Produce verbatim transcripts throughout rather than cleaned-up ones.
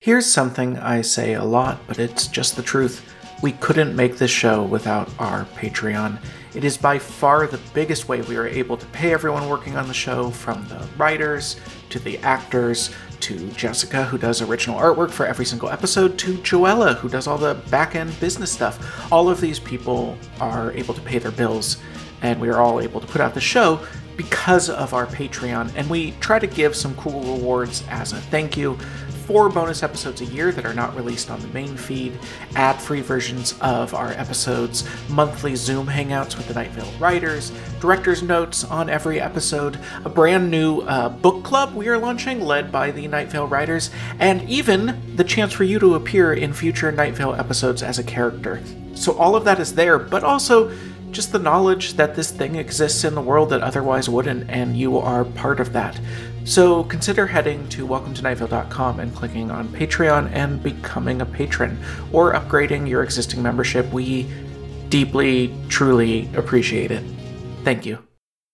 Here's something I say a lot, but it's just the truth. We couldn't make this show without our Patreon. It is by far the biggest way we are able to pay everyone working on the show, from the writers, to the actors, to Jessica, who does original artwork for every single episode, to Joella, who does all the back-end business stuff. All of these people are able to pay their bills, and we are all able to put out the show because of our Patreon, and we try to give some cool rewards as a thank you. Four bonus episodes a year that are not released on the main feed, ad-free versions of our episodes, monthly Zoom hangouts with the Night Vale writers, director's notes on every episode, a brand new uh, book club we are launching led by the Night Vale writers, and even the chance for you to appear in future Night Vale episodes as a character. So all of that is there, but also just the knowledge that this thing exists in the world that otherwise wouldn't, and you are part of that. So consider heading to welcome to night vale dot com and clicking on Patreon and becoming a patron, or upgrading your existing membership. We deeply, truly appreciate it. Thank you.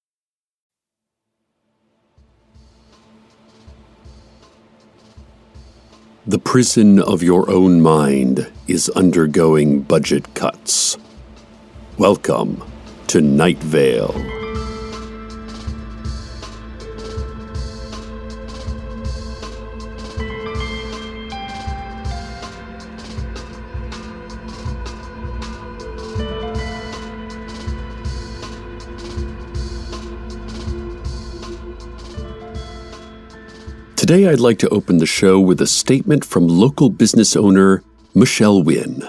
The prison of your own mind is undergoing budget cuts. Welcome to Night Vale. Today I'd like to open the show with a statement from local business owner Michelle Wynn.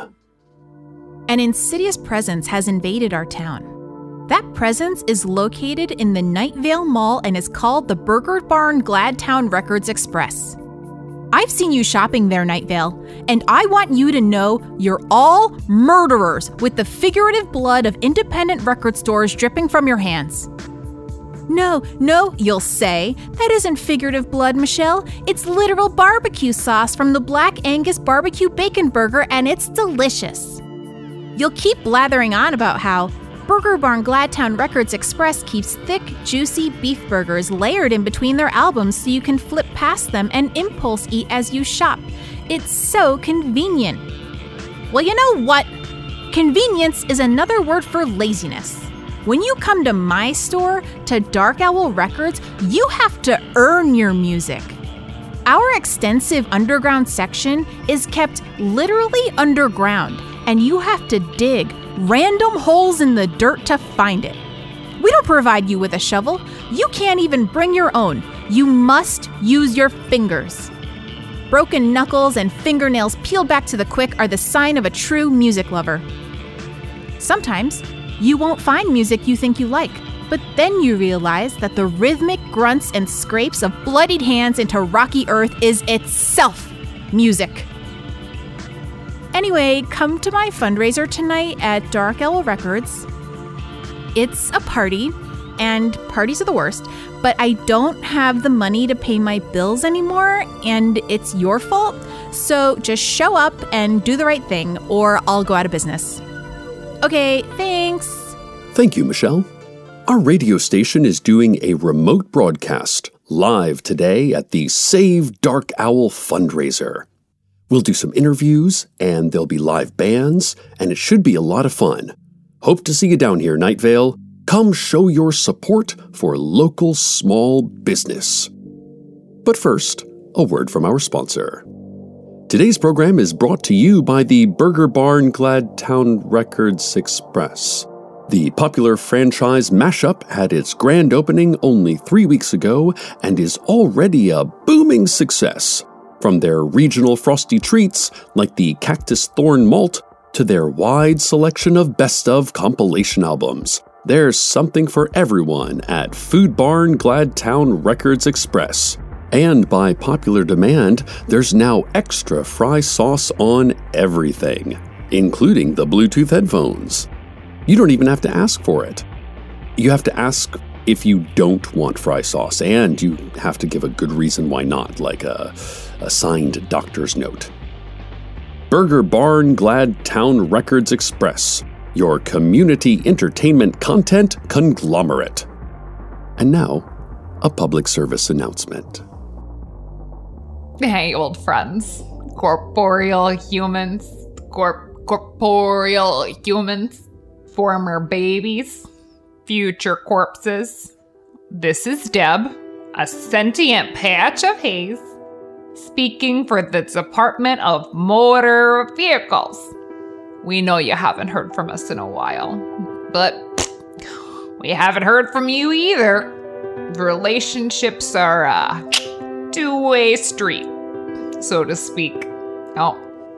An insidious presence has invaded our town. That presence is located in the Night Vale Mall and is called the Burger Barn Gladtown Records Express. I've seen you shopping there, Night Vale, and I want you to know you're all murderers with the figurative blood of independent record stores dripping from your hands. No, no, you'll say. That isn't figurative blood, Michelle. It's literal barbecue sauce from the Black Angus Barbecue Bacon Burger, and it's delicious. You'll keep blathering on about how Burger Barn Gladtown Records Express keeps thick, juicy beef burgers layered in between their albums so you can flip past them and impulse eat as you shop. It's so convenient. Well, you know what? Convenience is another word for laziness. When you come to my store, to Dark Owl Records, you have to earn your music. Our extensive underground section is kept literally underground, and you have to dig random holes in the dirt to find it. We don't provide you with a shovel. You can't even bring your own. You must use your fingers. Broken knuckles and fingernails peeled back to the quick are the sign of a true music lover. Sometimes, you won't find music you think you like, but then you realize that the rhythmic grunts and scrapes of bloodied hands into rocky earth is itself music. Anyway, come to my fundraiser tonight at Dark Owl Records. It's a party, and parties are the worst, but I don't have the money to pay my bills anymore, and it's your fault, so just show up and do the right thing, or I'll go out of business. Okay, thanks. Thank you, Michelle. Our radio station is doing a remote broadcast live today at the Save Dark Owl fundraiser. We'll do some interviews, and there'll be live bands, and it should be a lot of fun. Hope to see you down here, Night Vale. Come show your support for local small business. But first, a word from our sponsor. Today's program is brought to you by the Burger Barn Gladtown Records Express. The popular franchise mashup had its grand opening only three weeks ago and is already a booming success. From their regional frosty treats like the Cactus Thorn Malt to their wide selection of best-of compilation albums, there's something for everyone at Food Barn Gladtown Records Express. And by popular demand, there's now extra fry sauce on everything, including the Bluetooth headphones. You don't even have to ask for it. You have to ask if you don't want fry sauce, and you have to give a good reason why not, like a, a signed doctor's note. Burger Barn Gladtown Records Express, your community entertainment content conglomerate. And now, a public service announcement. Hey, old friends. corporeal humans, corp- corporeal humans, former babies, future corpses. This is Deb, a sentient patch of haze, speaking for the Department of Motor Vehicles. We know you haven't heard from us in a while, but we haven't heard from you either. Relationships are a two-way street, so to speak. Oh,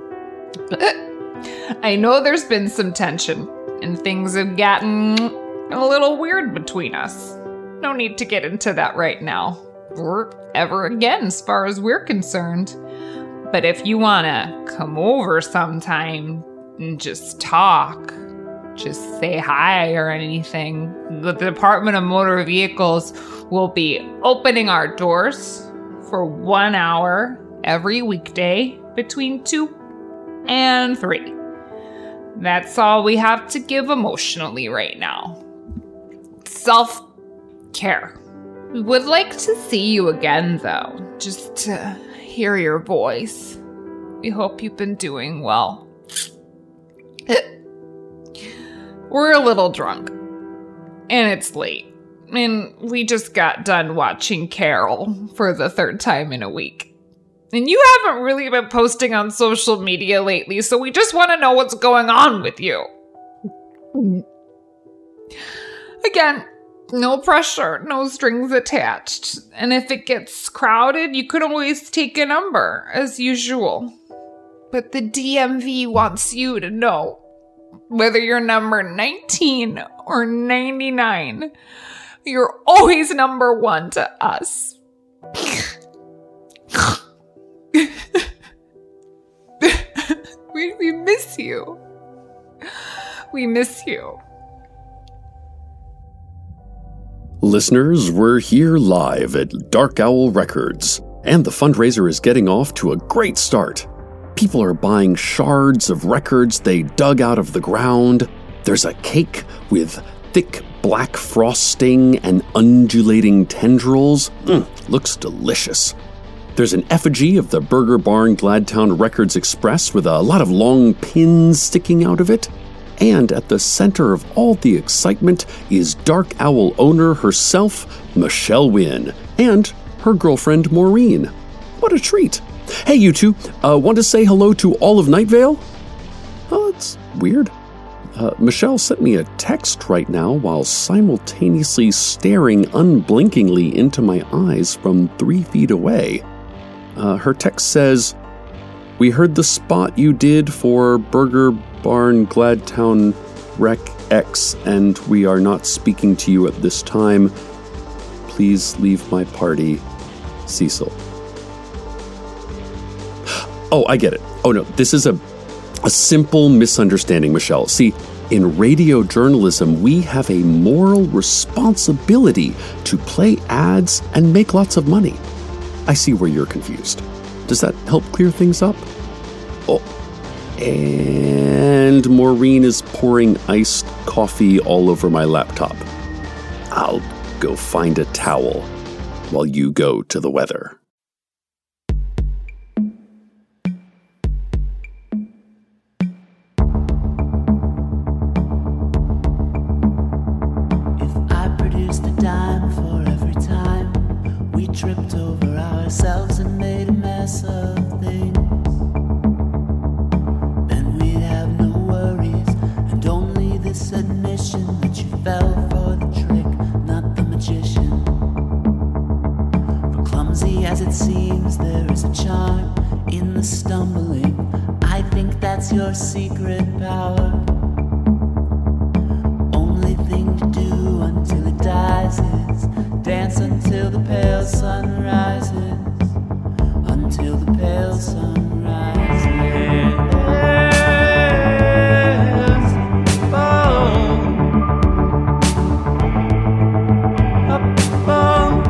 I know there's been some tension, and things have gotten a little weird between us. No need to get into that right now, or ever again as far as we're concerned. But if you want to come over sometime and just talk, just say hi or anything, the Department of Motor Vehicles will be opening our doors for one hour every weekday between two and three. That's all we have to give emotionally right now. Self-care. We would like to see you again, though, just to hear your voice. We hope you've been doing well. We're a little drunk, and it's late, and we just got done watching Carol for the third time in a week. And you haven't really been posting on social media lately, so we just want to know what's going on with you. Again, no pressure, no strings attached. And if it gets crowded, you could always take a number, as usual. But the D M V wants you to know, whether you're number nineteen or ninety-nine, you're always number one to us. we, we miss you. We miss you. Listeners, we're here live at Dark Owl Records, and the fundraiser is getting off to a great start. People are buying shards of records they dug out of the ground. There's a cake with thick black frosting and undulating tendrils. Mm, looks delicious. There's an effigy of the Burger Barn Gladtown Records Express with a lot of long pins sticking out of it. And at the center of all the excitement is Dark Owl owner herself, Michelle Wynn, and her girlfriend Maureen. What a treat! Hey, you two, uh, want to say hello to all of Night Vale? Oh, that's weird. Uh, Michelle sent me a text right now while simultaneously staring unblinkingly into my eyes from three feet away. Uh, her text says, "We heard the spot you did for Burger Barn Gladtown Rec X, and we are not speaking to you at this time. Please leave my party, Cecil." Oh, I get it. Oh no, this is a, a simple misunderstanding, Michelle. See, in radio journalism, we have a moral responsibility to play ads and make lots of money. I see where you're confused. Does that help clear things up? Oh, and Maureen is pouring iced coffee all over my laptop. I'll go find a towel while you go to the weather. Tripped over ourselves and made a mess of things, then we'd have no worries, and only this admission that you fell for the trick, not the magician. For clumsy as it seems, there is a charm in the stumbling. I think that's your secret power. Only thing to do until it dies is dance until the pale sun rises, until the pale sun rises. Up above,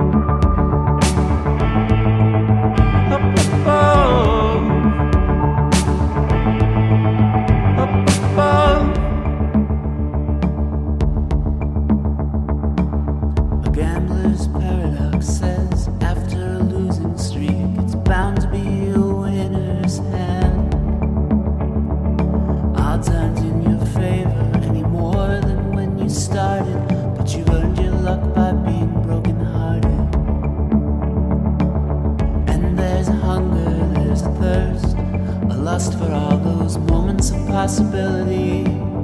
up above, up above. A gambler's paradox says after a losing streak, it's bound to be a win. lust for all those moments of possibility.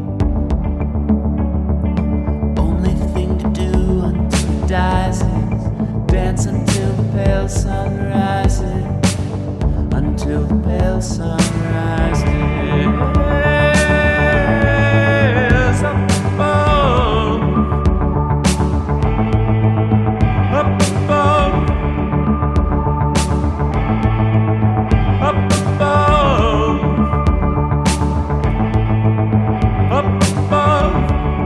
Only thing to do until it dies is dance until the pale sun rises. Until the pale sun rises. Up above, up above, up above, up above.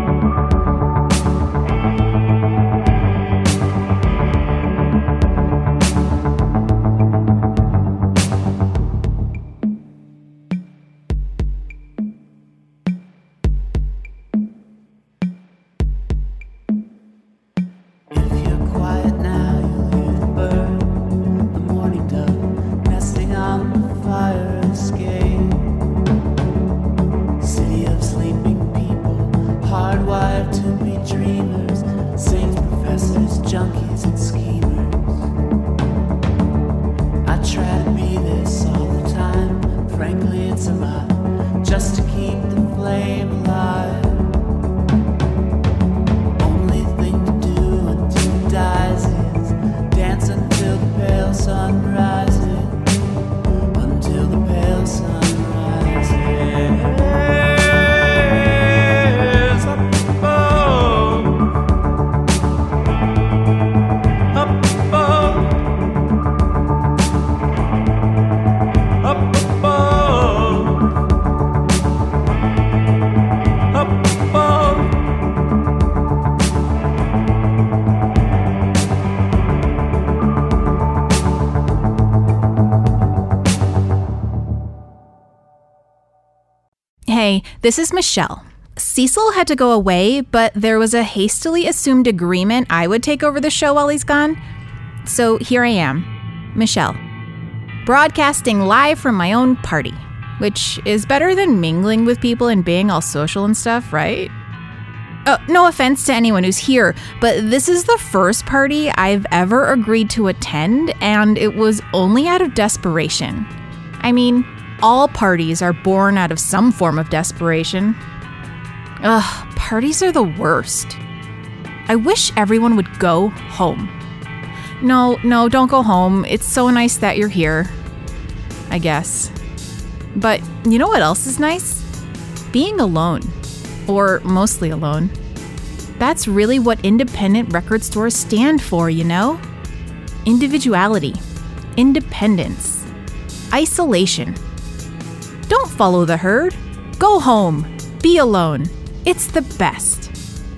Junkies and schemers. I try to be this all the time. Frankly, it's a lot just to keep the flame alive. Only thing to do until it dies is dance until the pale sun rises. Until the pale sun rises. Hey, this is Michelle. Cecil had to go away, but there was a hastily assumed agreement I would take over the show while he's gone. So here I am, Michelle, broadcasting live from my own party, which is better than mingling with people and being all social and stuff, right? Uh, no offense to anyone who's here, but this is the first party I've ever agreed to attend, and it was only out of desperation. I mean, all parties are born out of some form of desperation. Ugh, parties are the worst. I wish everyone would go home. No, no, don't go home. It's so nice that you're here. I guess. But you know what else is nice? Being alone. Or mostly alone. That's really what independent record stores stand for, you know? Individuality. Independence. Isolation. Don't follow the herd. Go home. Be alone. It's the best.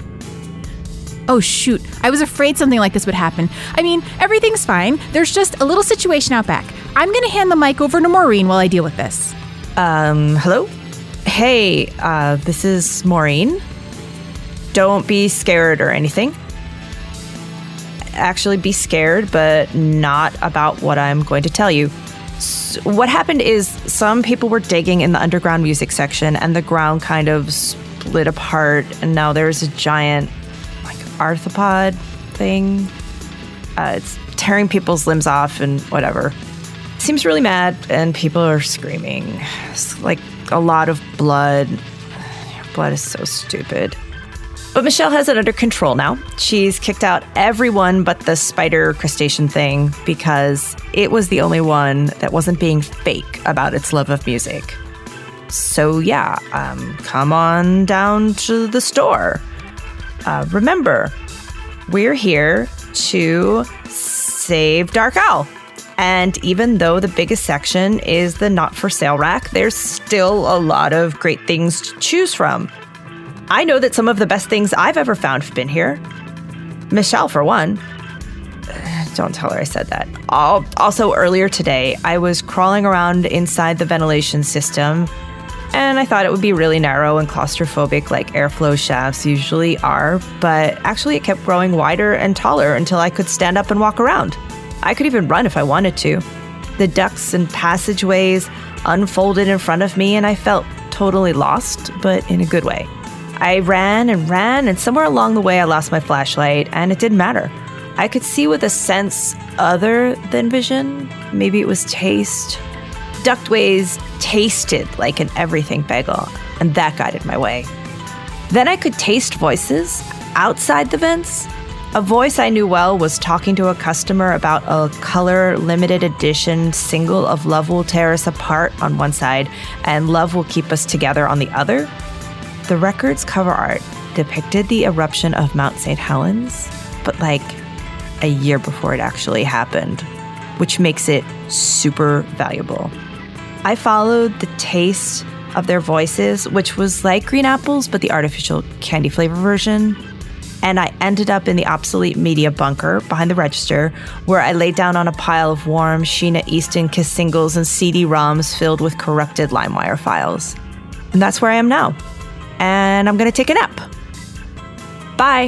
Oh shoot, I was afraid something like this would happen. I mean, everything's fine. There's just a little situation out back. I'm gonna hand the mic over to Maureen while I deal with this. Um, hello? Hey, uh, this is Maureen. Don't be scared or anything. Actually, be scared, but not about what I'm going to tell you. What happened is some people were digging in the underground music section and the ground kind of split apart, and now there's a giant like arthropod thing. Uh, it's tearing people's limbs off and whatever. Seems really mad and people are screaming. It's like a lot of blood. Blood is so stupid. But Michelle has it under control now. She's kicked out everyone but the spider crustacean thing because it was the only one that wasn't being fake about its love of music. So yeah, um, come on down to the store. Uh, remember, we're here to save Dark Owl. And even though the biggest section is the not for sale rack, there's still a lot of great things to choose from. I know that some of the best things I've ever found have been here. Michelle, for one. Don't tell her I said that. Also, earlier today, I was crawling around inside the ventilation system, and I thought it would be really narrow and claustrophobic like airflow shafts usually are, but actually it kept growing wider and taller until I could stand up and walk around. I could even run if I wanted to. The ducts and passageways unfolded in front of me, and I felt totally lost, but in a good way. I ran and ran, and somewhere along the way I lost my flashlight, and it didn't matter. I could see with a sense other than vision. Maybe it was taste. ductways tasted like an everything bagel, and that guided my way. Then I could taste voices outside the vents. A voice I knew well was talking to a customer about a color limited edition single of Love Will Tear Us Apart on one side and Love Will Keep Us Together on the other. The record's cover art depicted the eruption of Mount Saint Helens, but like a year before it actually happened, which makes it super valuable. I followed the taste of their voices, which was like green apples, but the artificial candy flavor version. And I ended up in the obsolete media bunker behind the register, where I laid down on a pile of warm Sheena Easton Kiss singles and C D ROMs filled with corrupted LimeWire files. And that's where I am now. And I'm gonna take a nap. Bye.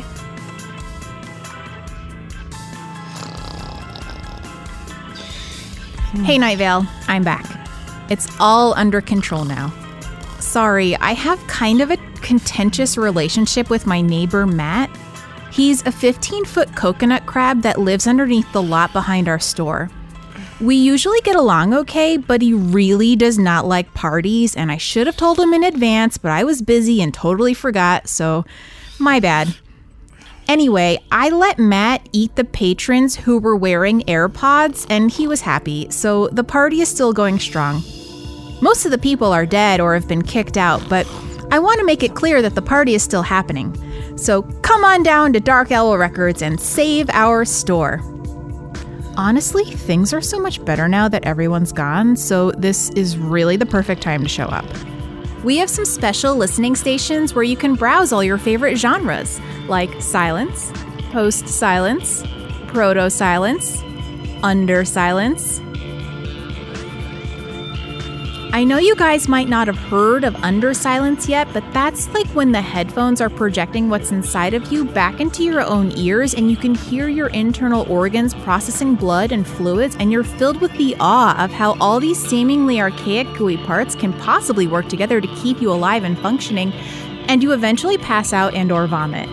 Hey, Night Vale, I'm back. It's all under control now. Sorry, I have kind of a contentious relationship with my neighbor, Matt. He's a fifteen-foot coconut crab that lives underneath the lot behind our store. We usually get along okay, but he really does not like parties, and I should have told him in advance, but I was busy and totally forgot, so my bad. Anyway, I let Matt eat the patrons who were wearing AirPods, and he was happy, so the party is still going strong. Most of the people are dead or have been kicked out, but I want to make it clear that the party is still happening. So come on down to Dark Owl Records and save our store. Honestly, things are so much better now that everyone's gone, so this is really the perfect time to show up. We have some special listening stations where you can browse all your favorite genres, like silence, post-silence, proto-silence, under-silence. I know you guys might not have heard of under silence yet, but that's like when the headphones are projecting what's inside of you back into your own ears and you can hear your internal organs processing blood and fluids, and you're filled with the awe of how all these seemingly archaic gooey parts can possibly work together to keep you alive and functioning, and you eventually pass out and or vomit.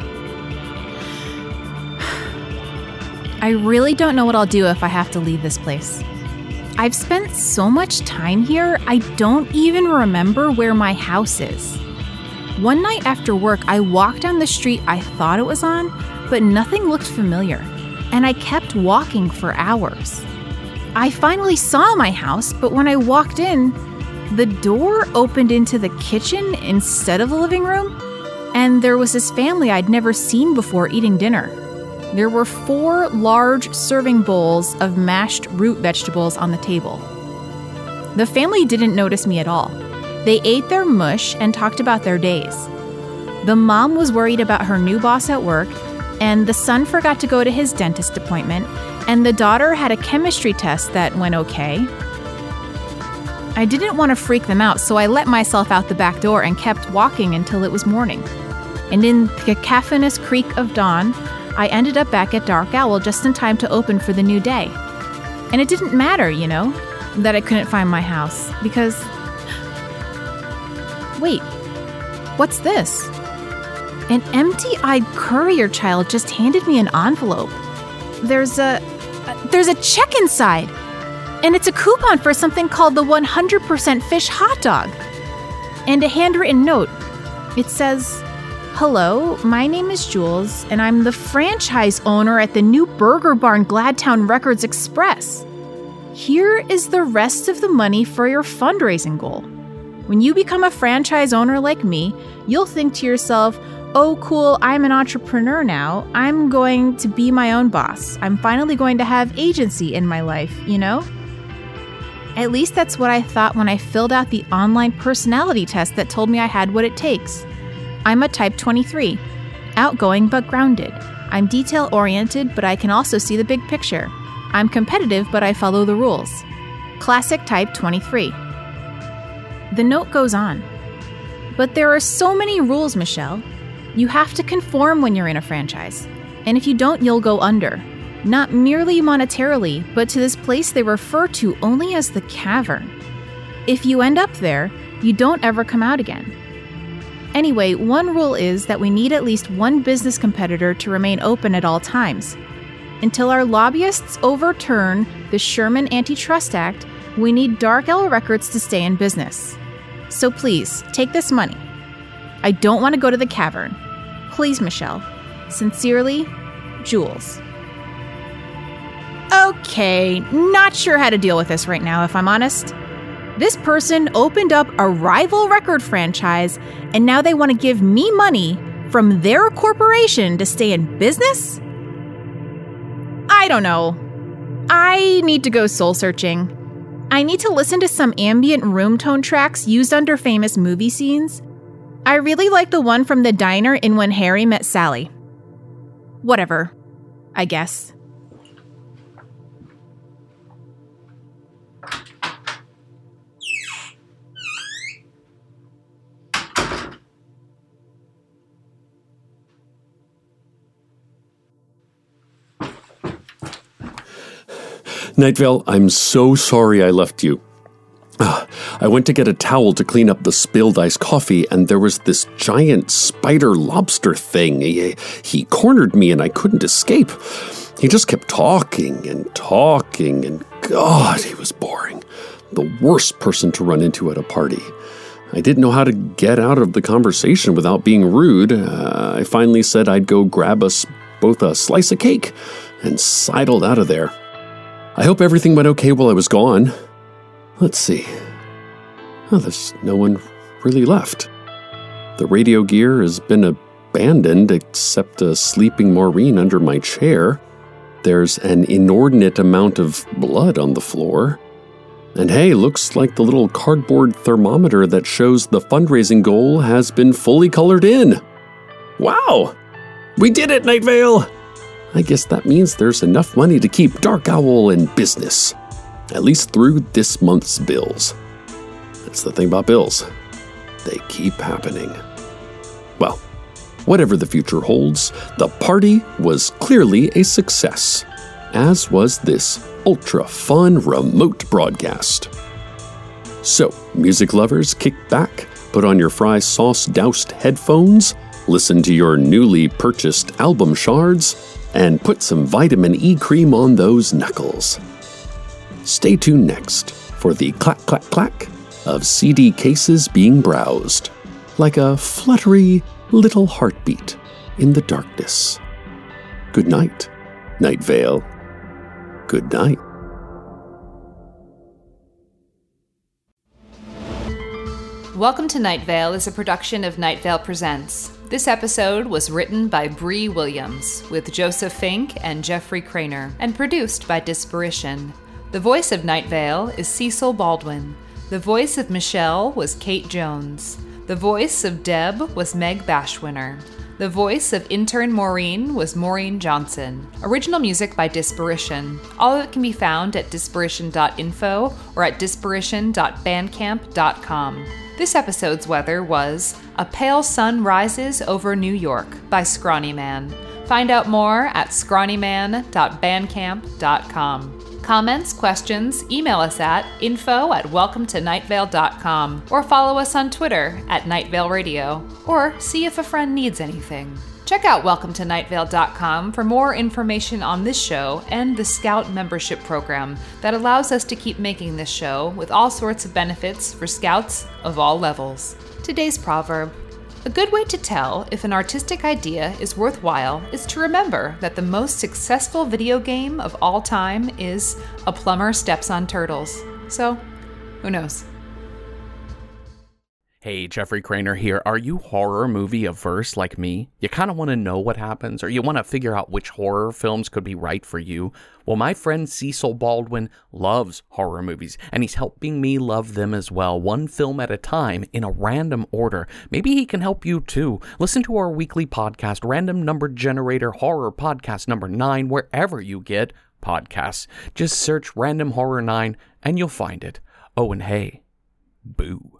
I really don't know what I'll do if I have to leave this place. I've spent so much time here, I don't even remember where my house is. One night after work, I walked down the street I thought it was on, but nothing looked familiar, and I kept walking for hours. I finally saw my house, but when I walked in, the door opened into the kitchen instead of the living room, and there was this family I'd never seen before eating dinner. There were four large serving bowls of mashed root vegetables on the table. The family didn't notice me at all. They ate their mush and talked about their days. The mom was worried about her new boss at work, and the son forgot to go to his dentist appointment, and the daughter had a chemistry test that went okay. I didn't want to freak them out, so I let myself out the back door and kept walking until it was morning. And in the cacophonous creak of dawn, I ended up back at Dark Owl just in time to open for the new day. And it didn't matter, you know, that I couldn't find my house, because... Wait, what's this? An empty-eyed courier child just handed me an envelope. There's a... There's a check inside! And it's a coupon for something called the one hundred percent Fish Hot Dog. And a handwritten note. It says... Hello, my name is Jules, and I'm the franchise owner at the new Burger Barn Gladtown Records Express. Here is the rest of the money for your fundraising goal. When you become a franchise owner like me, you'll think to yourself, oh cool, I'm an entrepreneur now. I'm going to be my own boss. I'm finally going to have agency in my life, you know? At least that's what I thought when I filled out the online personality test that told me I had what it takes. I'm a type twenty-three, outgoing but grounded. I'm detail-oriented, but I can also see the big picture. I'm competitive, but I follow the rules. Classic type twenty-three. The note goes on. But there are so many rules, Michelle. You have to conform when you're in a franchise. And if you don't, you'll go under. Not merely monetarily, but to this place they refer to only as the Cavern. If you end up there, you don't ever come out again. Anyway, one rule is that we need at least one business competitor to remain open at all times. Until our lobbyists overturn the Sherman Antitrust Act, We need Dark Owl Records to stay in business. So please, take this money. I don't want to go to the cavern. Please, Michelle. Sincerely, Jules. Okay, not sure how to deal with this right now, if I'm honest. This person opened up a rival record franchise, and now they want to give me money from their corporation to stay in business? I don't know. I need to go soul searching. I need to listen to some ambient room tone tracks used under famous movie scenes. I really like the one from the diner in When Harry Met Sally. Whatever, I guess. Night Vale, I'm so sorry I left you. Uh, I went to get a towel to clean up the spilled iced coffee, and there was this giant spider lobster thing. He, he cornered me, and I couldn't escape. He just kept talking and talking, and God, he was boring. The worst person to run into at a party. I didn't know how to get out of the conversation without being rude. Uh, I finally said I'd go grab us both a slice of cake, and sidled out of there. I hope everything went okay while I was gone. Let's see. Oh, there's no one really left. The radio gear has been abandoned except a sleeping Maureen under my chair. There's an inordinate amount of blood on the floor. And hey, looks like the little cardboard thermometer that shows the fundraising goal has been fully colored in. Wow! We did it, Night Vale! I guess that means there's enough money to keep Dark Owl in business. At least through this month's bills. That's the thing about bills. They keep happening. Well, whatever the future holds, the party was clearly a success, as was this ultra-fun remote broadcast. So, music lovers, kick back, put on your fry sauce-doused headphones, listen to your newly purchased album shards, and put some vitamin E cream on those knuckles. Stay tuned next for the clack-clack-clack of C D cases being browsed, like a fluttery little heartbeat in the darkness. Good night, Night Vale. Good night. Welcome to Night Vale is a production of Night Vale Presents. This episode was written by Bree Williams, with Joseph Fink and Jeffrey Craner, and produced by Disparition. The voice of Night Vale is Cecil Baldwin. The voice of Michelle was Kate Jones. The voice of Deb was Meg Bashwinner. The voice of intern Maureen was Maureen Johnson. Original music by Disparition. All of it can be found at disparition dot info or at disparition dot bandcamp dot com. This episode's weather was A Pale Sun Rises Over New York by Scrawny Man. Find out more at scrawny man dot bandcamp dot com. Comments, questions, email us at info at welcome to night vale dot com or follow us on Twitter at Night Vale Radio, or see if a friend needs anything. Check out welcome to night vale dot com for more information on this show and the Scout membership program that allows us to keep making this show with all sorts of benefits for Scouts of all levels. Today's proverb. A good way to tell if an artistic idea is worthwhile is to remember that the most successful video game of all time is A Plumber Steps on Turtles. So, who knows? Hey, Jeffrey Craner here. Are you horror movie averse like me? You kind of want to know what happens, or you want to figure out which horror films could be right for you? Well, my friend Cecil Baldwin loves horror movies, and he's helping me love them as well, one film at a time, in a random order. Maybe he can help you too. Listen to our weekly podcast, Random Number Generator Horror Podcast number nine, wherever you get podcasts. Just search Random Horror nine, and you'll find it. Oh, and hey, boo.